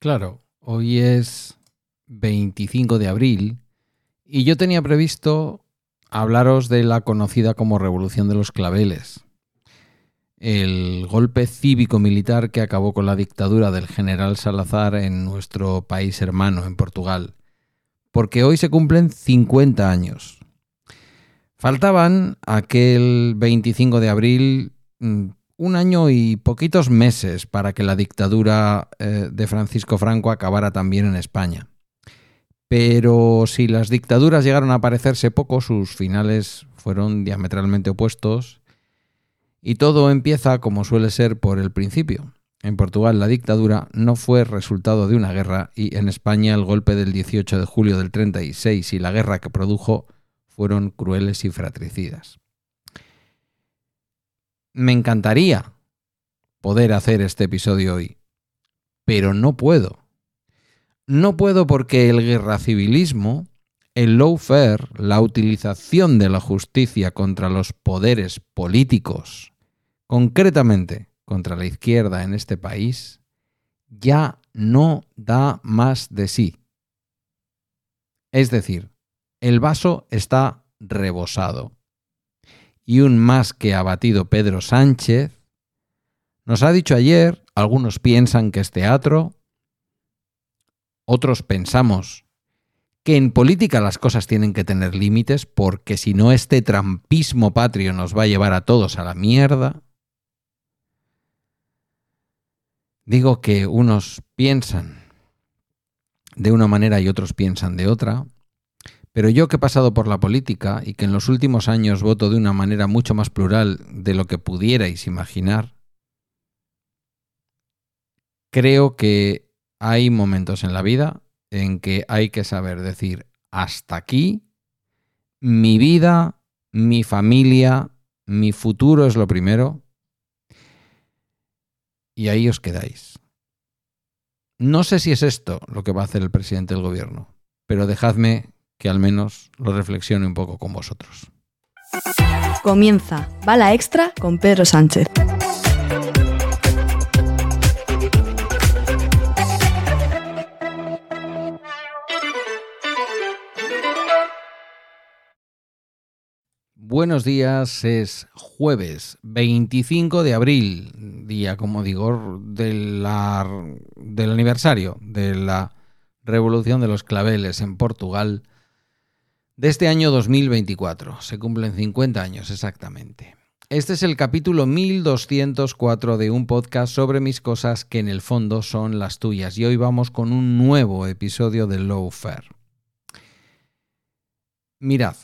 Claro, hoy es 25 de abril y yo tenía previsto hablaros de la conocida como Revolución de los Claveles, el golpe cívico-militar que acabó con la dictadura del general Salazar en nuestro país hermano, en Portugal, porque hoy se cumplen 50 años. Faltaban aquel 25 de abril un año y poquitos meses para que la dictadura de Francisco Franco acabara también en España. Pero si las dictaduras llegaron a parecerse poco, sus finales fueron diametralmente opuestos y todo empieza, como suele ser, por el principio. En Portugal la dictadura no fue resultado de una guerra y en España el golpe del 18 de julio del 36 y la guerra que produjo fueron crueles y fratricidas. Me encantaría poder hacer este episodio hoy, pero no puedo. No puedo porque el guerracivilismo, el lawfare, la utilización de la justicia contra los poderes políticos, concretamente contra la izquierda en este país, ya no da más de sí. Es decir, el vaso está rebosado. Y un más que abatido Pedro Sánchez nos ha dicho ayer, algunos piensan que es teatro, otros pensamos que en política las cosas tienen que tener límites porque si no este trampismo patrio nos va a llevar a todos a la mierda. Digo que unos piensan de una manera y otros piensan de otra, pero yo que he pasado por la política y que en los últimos años voto de una manera mucho más plural de lo que pudierais imaginar, creo que hay momentos en la vida en que hay que saber decir hasta aquí, mi vida, mi familia, mi futuro es lo primero y ahí os quedáis. No sé si es esto lo que va a hacer el presidente del gobierno, pero dejadme que al menos lo reflexione un poco con vosotros. Comienza Bala Extra con Pedro Sánchez. Buenos días, es jueves 25 de abril, día, como digo, del aniversario de la Revolución de los Claveles en Portugal de este año 2024. Se cumplen 50 años exactamente. Este es el capítulo 1204 de un podcast sobre mis cosas que en el fondo son las tuyas y hoy vamos con un nuevo episodio de Lawfare. Mirad,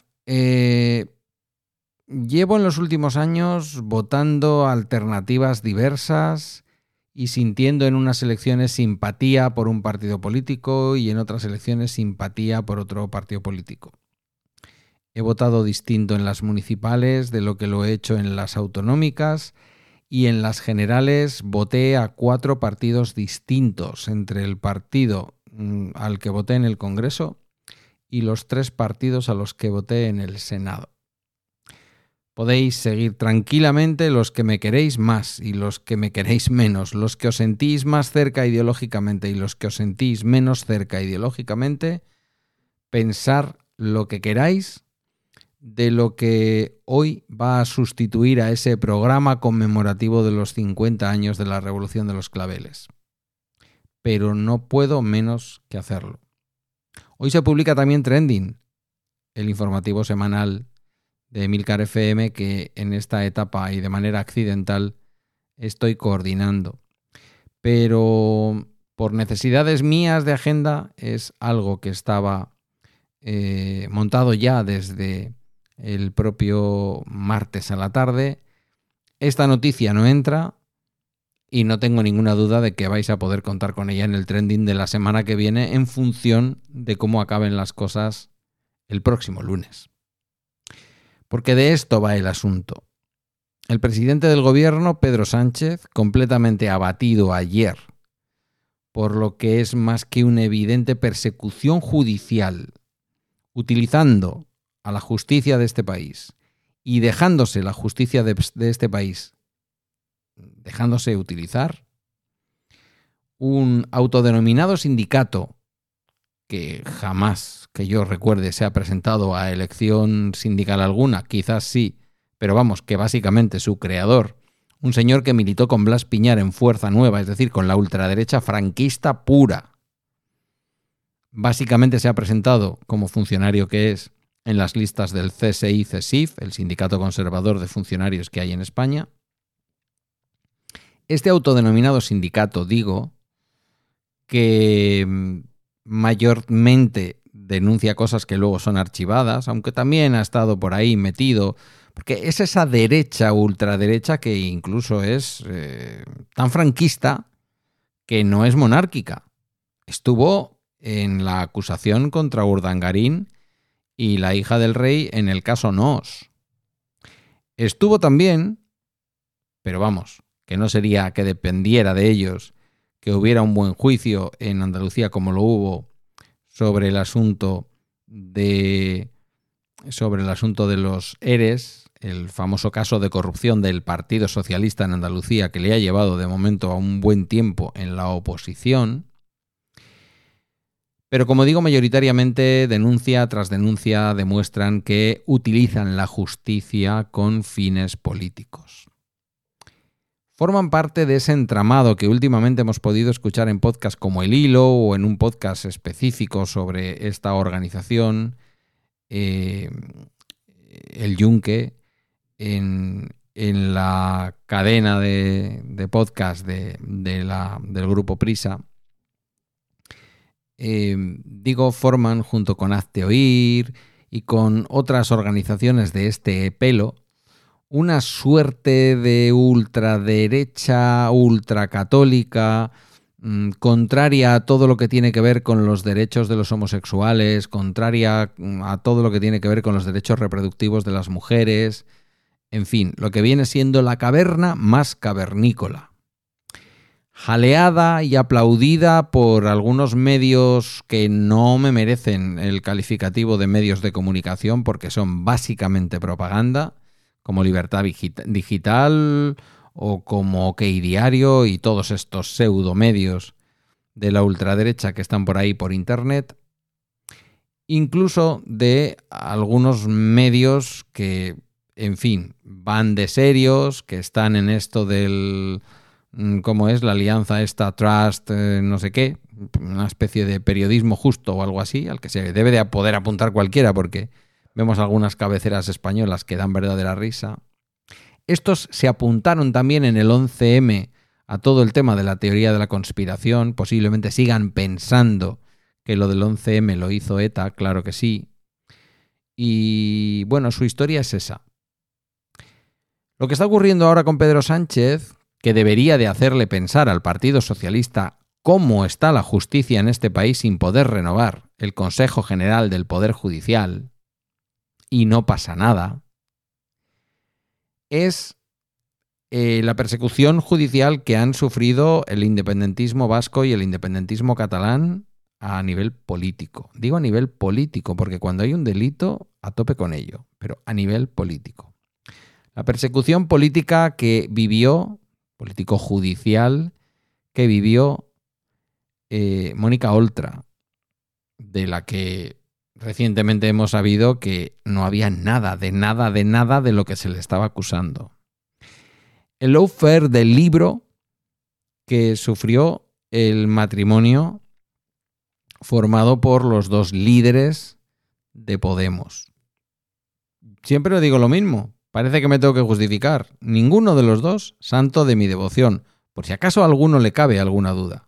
llevo en los últimos años votando alternativas diversas y sintiendo en unas elecciones simpatía por un partido político y en otras elecciones simpatía por otro partido político. He votado distinto en las municipales de lo que lo he hecho en las autonómicas y en las generales voté a 4 partidos distintos entre el partido al que voté en el Congreso y los 3 partidos a los que voté en el Senado. Podéis seguir tranquilamente los que me queréis más y los que me queréis menos, los que os sentís más cerca ideológicamente y los que os sentís menos cerca ideológicamente, pensar lo que queráis de lo que hoy va a sustituir a ese programa conmemorativo de los 50 años de la Revolución de los Claveles. Pero no puedo menos que hacerlo. Hoy se publica también Trending, el informativo semanal de Emilcar FM que en esta etapa y de manera accidental estoy coordinando. Pero por necesidades mías de agenda es algo que estaba montado ya desde el propio martes a la tarde. Esta noticia no entra y no tengo ninguna duda de que vais a poder contar con ella en el trending de la semana que viene en función de cómo acaben las cosas el próximo lunes. Porque de esto va el asunto. El presidente del gobierno, Pedro Sánchez, completamente abatido ayer por lo que es más que una evidente persecución judicial, utilizando a la justicia de este país y dejándose la justicia de este país, dejándose utilizar, un autodenominado sindicato que jamás que yo recuerde se ha presentado a elección sindical alguna, quizás sí, pero vamos, que básicamente su creador, un señor que militó con Blas Piñar en Fuerza Nueva, es decir, con la ultraderecha franquista pura, básicamente se ha presentado como funcionario que es en las listas del CSI-CESIF, el sindicato conservador de funcionarios que hay en España. Este autodenominado sindicato, digo, que mayormente denuncia cosas que luego son archivadas, aunque también ha estado por ahí metido, porque es esa derecha, ultraderecha, que incluso es tan franquista que no es monárquica. Estuvo en la acusación contra Urdangarín y la hija del rey en el caso Noos. Estuvo también, pero vamos, que no sería que dependiera de ellos que hubiera un buen juicio en Andalucía como lo hubo sobre el asunto de los ERES, el famoso caso de corrupción del Partido Socialista en Andalucía que le ha llevado de momento a un buen tiempo en la oposición. Pero como digo, mayoritariamente denuncia tras denuncia demuestran que utilizan la justicia con fines políticos. Forman parte de ese entramado que últimamente hemos podido escuchar en podcasts como El Hilo o en un podcast específico sobre esta organización, El Yunque, en la cadena de podcast del grupo Prisa. Forman junto con Hazte Oír y con otras organizaciones de este pelo una suerte de ultraderecha, ultracatólica, contraria a todo lo que tiene que ver con los derechos de los homosexuales, contraria a todo lo que tiene que ver con los derechos reproductivos de las mujeres, en fin, lo que viene siendo la caverna más cavernícola. Jaleada y aplaudida por algunos medios que no me merecen el calificativo de medios de comunicación porque son básicamente propaganda, como Libertad Digital o como OK Diario y todos estos pseudomedios de la ultraderecha que están por ahí por internet, incluso de algunos medios que, en fin, van de serios, que están en esto del, ¿cómo es? La alianza esta Trust, no sé qué, una especie de periodismo justo o algo así, al que se debe de poder apuntar cualquiera porque vemos algunas cabeceras españolas que dan verdadera risa. Estos se apuntaron también en el 11M a todo el tema de la teoría de la conspiración. Posiblemente sigan pensando que lo del 11M lo hizo ETA, claro que sí. Y bueno, su historia es esa. Lo que está ocurriendo ahora con Pedro Sánchez, que debería de hacerle pensar al Partido Socialista cómo está la justicia en este país sin poder renovar el Consejo General del Poder Judicial, y no pasa nada, es la persecución judicial que han sufrido el independentismo vasco y el independentismo catalán a nivel político. Digo a nivel político porque cuando hay un delito, a tope con ello, pero a nivel político. La persecución política que vivió, político-judicial, que vivió Mónica Oltra, de la que recientemente hemos sabido que no había nada de lo que se le estaba acusando. El lawfare del libro que sufrió el matrimonio formado por los dos líderes de Podemos. Siempre digo lo mismo, parece que me tengo que justificar. Ninguno de los dos, santo de mi devoción, por si acaso a alguno le cabe alguna duda.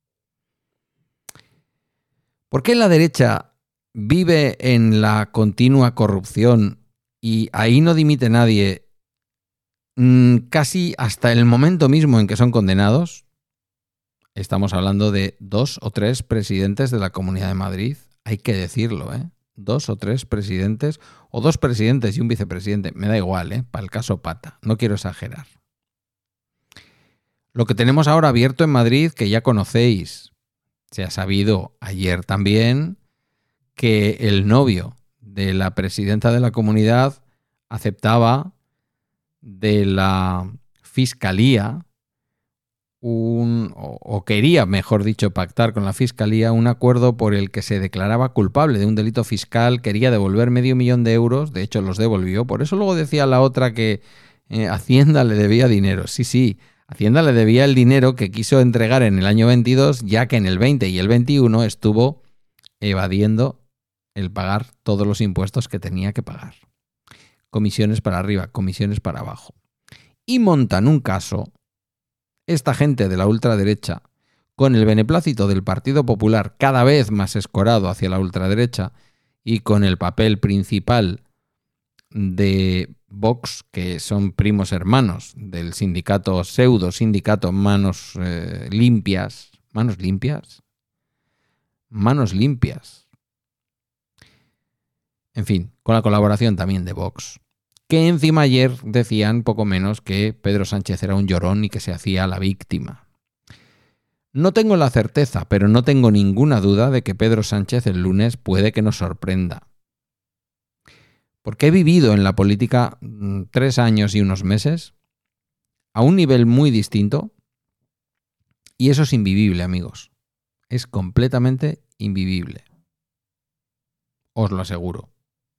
¿Por qué la derecha vive en la continua corrupción y ahí no dimite nadie casi hasta el momento mismo en que son condenados? Estamos hablando de 2 o 3 presidentes de la Comunidad de Madrid, hay que decirlo, 2 o 3 presidentes, o 2 presidentes y un vicepresidente, me da igual, para el caso Pata, no quiero exagerar. Lo que tenemos ahora abierto en Madrid, que ya conocéis, se ha sabido ayer también, que el novio de la presidenta de la comunidad aceptaba de la fiscalía o quería, mejor dicho, pactar con la Fiscalía un acuerdo por el que se declaraba culpable de un delito fiscal, quería devolver $500,000, de hecho los devolvió, por eso luego decía la otra que Hacienda le debía dinero. Sí, Hacienda le debía el dinero que quiso entregar en el año 22, ya que en el 20 y el 21 estuvo evadiendo el pagar todos los impuestos que tenía que pagar. Comisiones para arriba, comisiones para abajo. Y montan un caso, esta gente de la ultraderecha, con el beneplácito del Partido Popular cada vez más escorado hacia la ultraderecha y con el papel principal de Vox, que son primos hermanos del sindicato, pseudo sindicato Manos Limpias. ¿Manos limpias? Manos limpias. En fin, con la colaboración también de Vox. Que encima ayer decían poco menos que Pedro Sánchez era un llorón y que se hacía la víctima. No tengo la certeza, pero no tengo ninguna duda de que Pedro Sánchez el lunes puede que nos sorprenda. Porque he vivido en la política 3 años y unos meses, a un nivel muy distinto, y eso es invivible, amigos. Es completamente invivible. Os lo aseguro.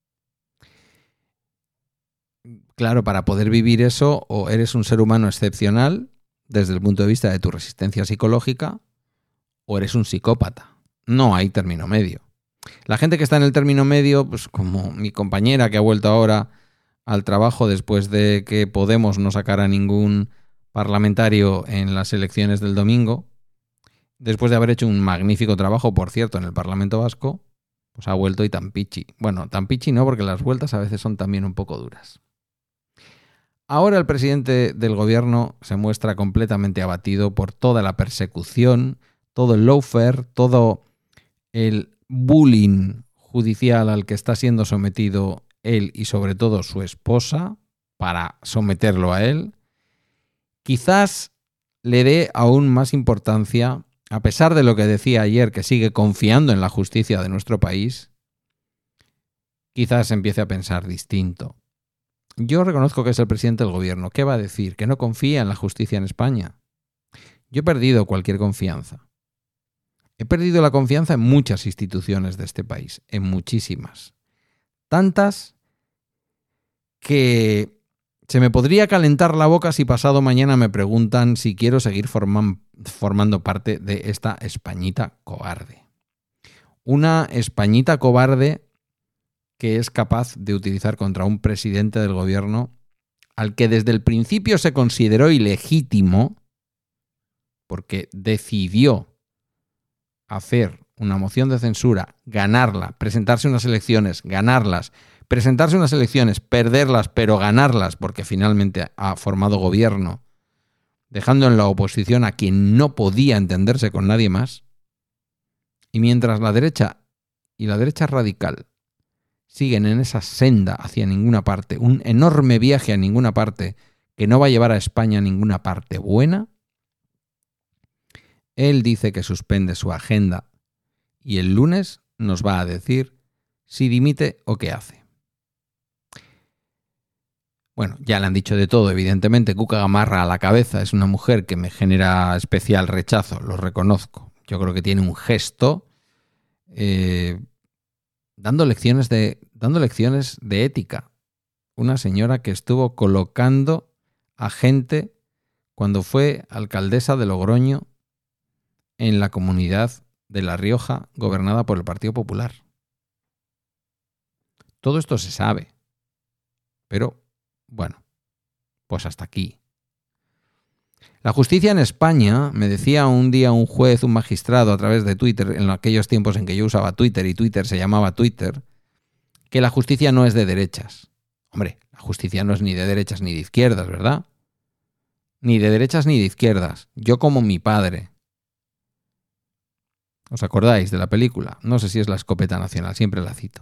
Claro, para poder vivir eso, o eres un ser humano excepcional desde el punto de vista de tu resistencia psicológica, o eres un psicópata. No hay término medio. La gente que está en el término medio, pues como mi compañera que ha vuelto ahora al trabajo después de que Podemos no sacara ningún parlamentario en las elecciones del domingo, después de haber hecho un magnífico trabajo, por cierto, en el Parlamento Vasco, pues ha vuelto y tan pichi. Bueno, tan pichi no, porque las vueltas a veces son también un poco duras. Ahora el presidente del gobierno se muestra completamente abatido por toda la persecución, todo el lawfare, todo el bullying judicial al que está siendo sometido él y sobre todo su esposa para someterlo a él. Quizás le dé aún más importancia, a pesar de lo que decía ayer, que sigue confiando en la justicia de nuestro país, quizás empiece a pensar distinto. Yo reconozco que es el presidente del gobierno. ¿Qué va a decir? ¿Que no confía en la justicia en España? Yo he perdido cualquier confianza. He perdido la confianza en muchas instituciones de este país, en muchísimas. Tantas que se me podría calentar la boca si pasado mañana me preguntan si quiero seguir formando parte de esta Españita cobarde. Una Españita cobarde que es capaz de utilizar contra un presidente del gobierno al que desde el principio se consideró ilegítimo porque decidió hacer una moción de censura, ganarla, presentarse unas elecciones, ganarlas, presentarse unas elecciones, perderlas, pero ganarlas, porque finalmente ha formado gobierno, dejando en la oposición a quien no podía entenderse con nadie más. Y mientras la derecha y la derecha radical siguen en esa senda hacia ninguna parte, un enorme viaje a ninguna parte que no va a llevar a España a ninguna parte buena, él dice que suspende su agenda y el lunes nos va a decir si dimite o qué hace. Bueno, ya le han dicho de todo, evidentemente. Cuca Gamarra a la cabeza es una mujer que me genera especial rechazo, lo reconozco. Yo creo que tiene un gesto dando lecciones de ética. Una señora que estuvo colocando a gente cuando fue alcaldesa de Logroño en la comunidad de La Rioja, gobernada por el Partido Popular. Todo esto se sabe. Pero, bueno, pues hasta aquí. La justicia en España, me decía un día un juez, un magistrado a través de Twitter, en aquellos tiempos en que yo usaba Twitter y Twitter se llamaba Twitter, que la justicia no es de derechas. Hombre, la justicia no es ni de derechas ni de izquierdas, ¿verdad? Ni de derechas ni de izquierdas. Yo como mi padre. ¿Os acordáis de la película? No sé si es La Escopeta Nacional, siempre la cito.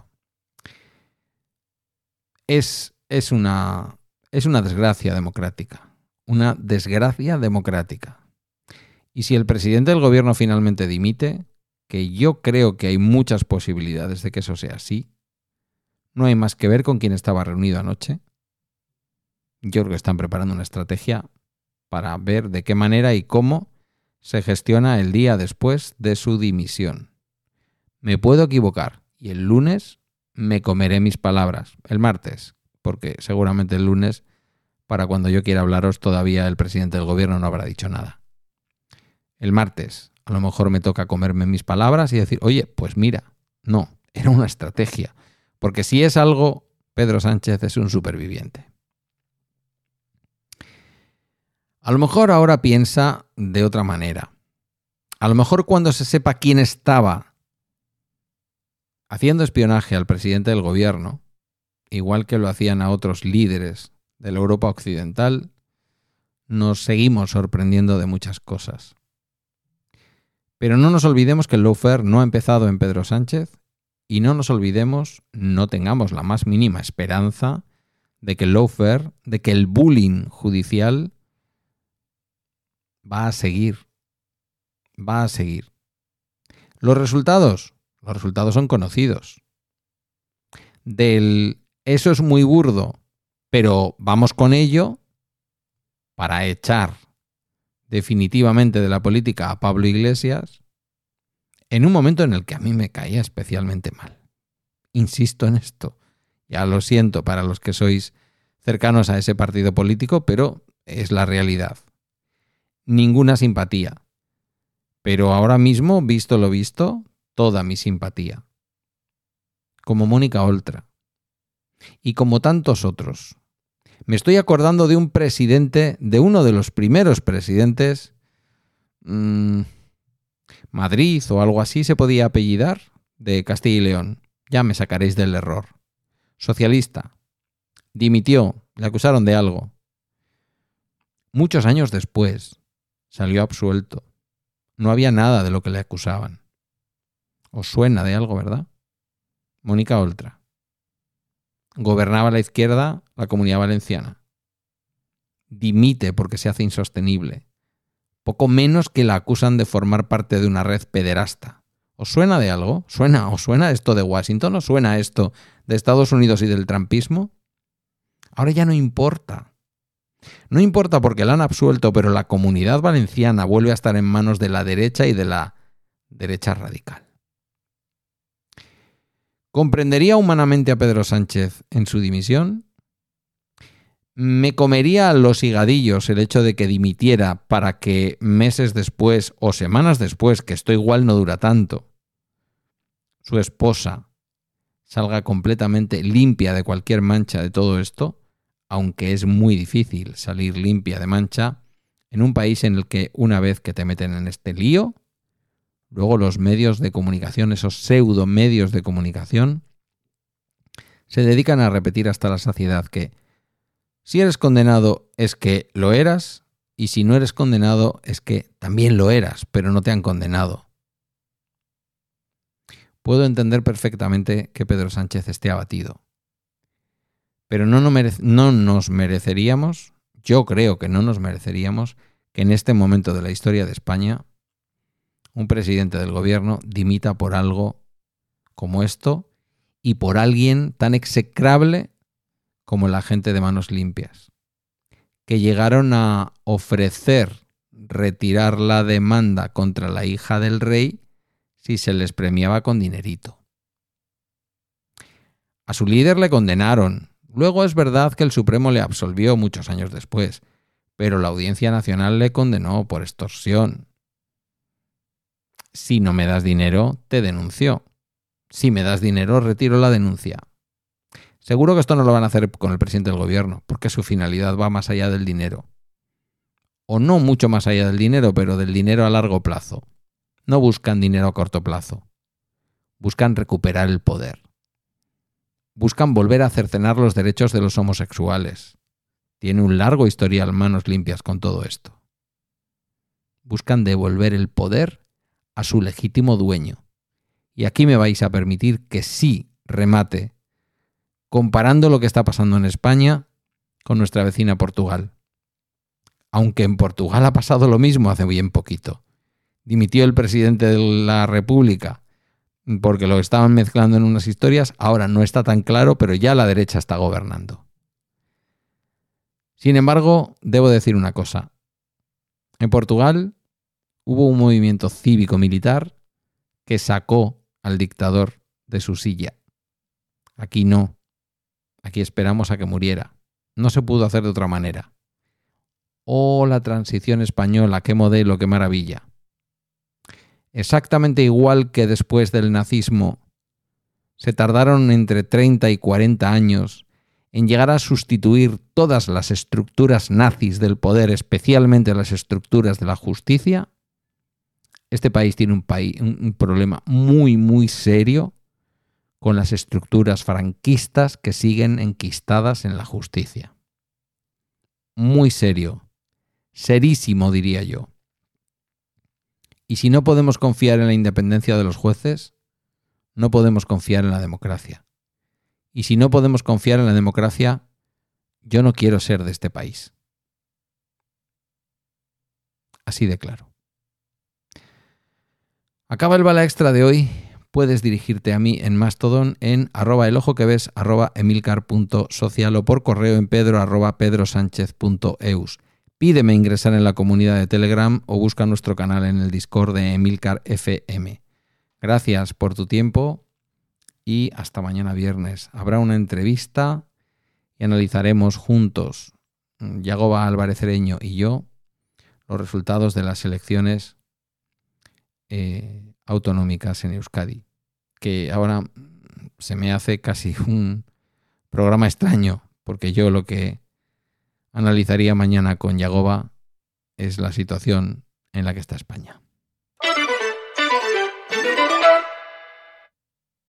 Es una desgracia democrática. Una desgracia democrática. Y si el presidente del gobierno finalmente dimite, que yo creo que hay muchas posibilidades de que eso sea así, no hay más que ver con quién estaba reunido anoche. Yo creo que están preparando una estrategia para ver de qué manera y cómo se gestiona el día después de su dimisión. Me puedo equivocar y el lunes me comeré mis palabras. El martes, porque seguramente el lunes, para cuando yo quiera hablaros, todavía el presidente del gobierno no habrá dicho nada. El martes, a lo mejor me toca comerme mis palabras y decir, oye, pues mira, no, era una estrategia. Porque si es algo, Pedro Sánchez es un superviviente. A lo mejor ahora piensa de otra manera. A lo mejor cuando se sepa quién estaba haciendo espionaje al presidente del gobierno, igual que lo hacían a otros líderes de la Europa occidental, nos seguimos sorprendiendo de muchas cosas. Pero no nos olvidemos que el lawfare no ha empezado en Pedro Sánchez y no nos olvidemos, no tengamos la más mínima esperanza de que el lawfare, de que el bullying judicial va a seguir. Va a seguir. Los resultados son conocidos. Eso es muy burdo, pero vamos con ello para echar definitivamente de la política a Pablo Iglesias en un momento en el que a mí me caía especialmente mal. Insisto en esto. Ya lo siento para los que sois cercanos a ese partido político, pero es la realidad. Ninguna simpatía. Pero ahora mismo, visto lo visto, toda mi simpatía. Como Mónica Oltra. Y como tantos otros. Me estoy acordando de un presidente, de uno de los primeros presidentes, Madrid o algo así se podía apellidar, de Castilla y León. Ya me sacaréis del error. Socialista. Dimitió, le acusaron de algo. Muchos años después, salió absuelto. No había nada de lo que le acusaban. Os suena de algo, ¿verdad? Mónica Oltra. Gobernaba la izquierda la Comunidad Valenciana. Dimite porque se hace insostenible. Poco menos que la acusan de formar parte de una red pederasta. ¿Os suena de algo? ¿Os suena esto de Washington? ¿Os suena esto de Estados Unidos y del trumpismo? Ahora ya no importa. No importa porque la han absuelto, pero la Comunidad Valenciana vuelve a estar en manos de la derecha y de la derecha radical. ¿Comprendería humanamente a Pedro Sánchez en su dimisión? ¿Me comería los higadillos el hecho de que dimitiera para que meses después o semanas después, que esto igual no dura tanto, su esposa salga completamente limpia de cualquier mancha de todo esto? Aunque es muy difícil salir limpia de mancha en un país en el que una vez que te meten en este lío, luego los medios de comunicación, esos pseudo medios de comunicación, se dedican a repetir hasta la saciedad que si eres condenado es que lo eras y si no eres condenado es que también lo eras, pero no te han condenado. Puedo entender perfectamente que Pedro Sánchez esté abatido. Pero no nos mereceríamos, yo creo que no nos mereceríamos, que en este momento de la historia de España un presidente del gobierno dimita por algo como esto y por alguien tan execrable como la gente de Manos Limpias, que llegaron a ofrecer retirar la demanda contra la hija del rey si se les premiaba con dinerito. A su líder le condenaron. Luego es verdad que el Supremo le absolvió muchos años después, pero la Audiencia Nacional le condenó por extorsión. Si no me das dinero, te denuncio. Si me das dinero, retiro la denuncia. Seguro que esto no lo van a hacer con el presidente del gobierno, porque su finalidad va más allá del dinero. O no mucho más allá del dinero, pero del dinero a largo plazo. No buscan dinero a corto plazo. Buscan recuperar el poder. Buscan volver a cercenar los derechos de los homosexuales. Tiene un largo historial Manos Limpias con todo esto. Buscan devolver el poder a su legítimo dueño. Y aquí me vais a permitir que sí remate comparando lo que está pasando en España con nuestra vecina Portugal. Aunque en Portugal ha pasado lo mismo hace bien poquito. Dimitió el presidente de la República porque lo estaban mezclando en unas historias, ahora no está tan claro, pero ya la derecha está gobernando. Sin embargo, debo decir una cosa. En Portugal hubo un movimiento cívico-militar que sacó al dictador de su silla. Aquí no. Aquí esperamos a que muriera. No se pudo hacer de otra manera. Oh, la transición española, qué modelo, qué maravilla. Exactamente igual que después del nazismo, se tardaron entre 30 y 40 años en llegar a sustituir todas las estructuras nazis del poder, especialmente las estructuras de la justicia. Este país tiene un problema muy, muy serio con las estructuras franquistas que siguen enquistadas en la justicia. Muy serio. Serísimo, diría yo. Y si no podemos confiar en la independencia de los jueces, no podemos confiar en la democracia. Y si no podemos confiar en la democracia, yo no quiero ser de este país. Así de claro. Acaba el Bala Extra de hoy. Puedes dirigirte a mí en Mastodon en @elojoqueves, @emilcar.social o por correo en pedro@pedrosánchez.eus. Pídeme ingresar en la comunidad de Telegram o busca nuestro canal en el Discord de Emilcar FM. Gracias por tu tiempo y hasta mañana viernes. Habrá una entrevista y analizaremos juntos, Yagoba Álvarez Cereño y yo, los resultados de las elecciones autonómicas en Euskadi, que ahora se me hace casi un programa extraño, porque yo lo que analizaría mañana con Yagoba es la situación en la que está España.